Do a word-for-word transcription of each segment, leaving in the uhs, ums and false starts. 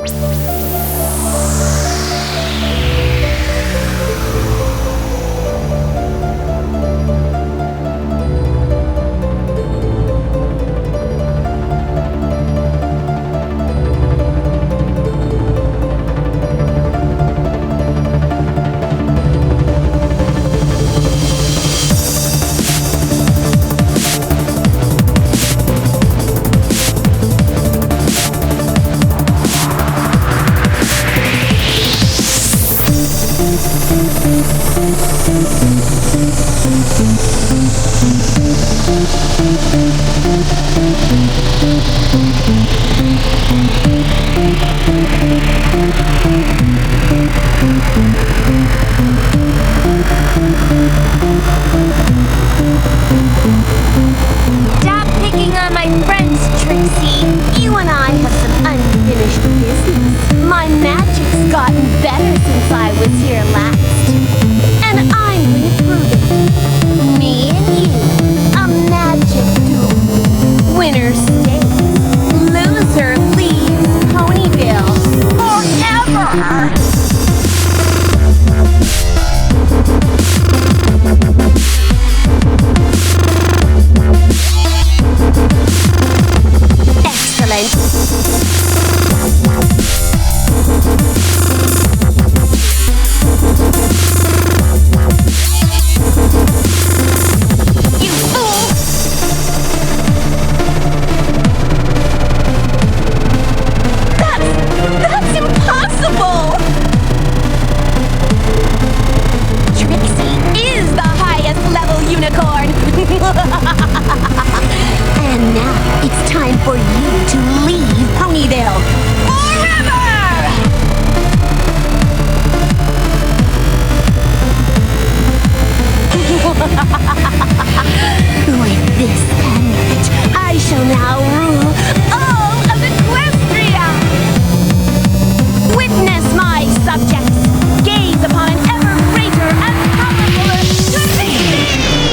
Stop picking on my friends, Trixie. You and I have some unfinished business. My magic's gotten better since I was here last. And I'm gonna prove it. Me and you, a magic duel. Winner stays. Loser leaves Ponyville forever. And now it's time for you to leave Ponyville forever! With this amulet, I shall now rule all of Equestria! Witness my subjects gaze upon an ever greater and powerful Trixie!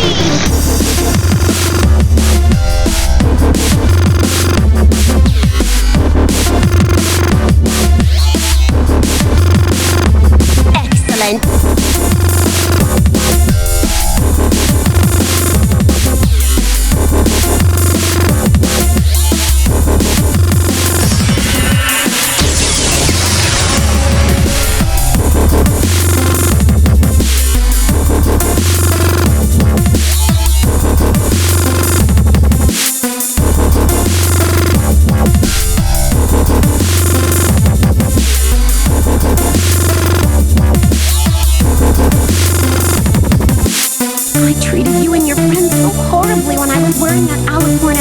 Excellent. I treated you and your friends so horribly when I was wearing that Alicorn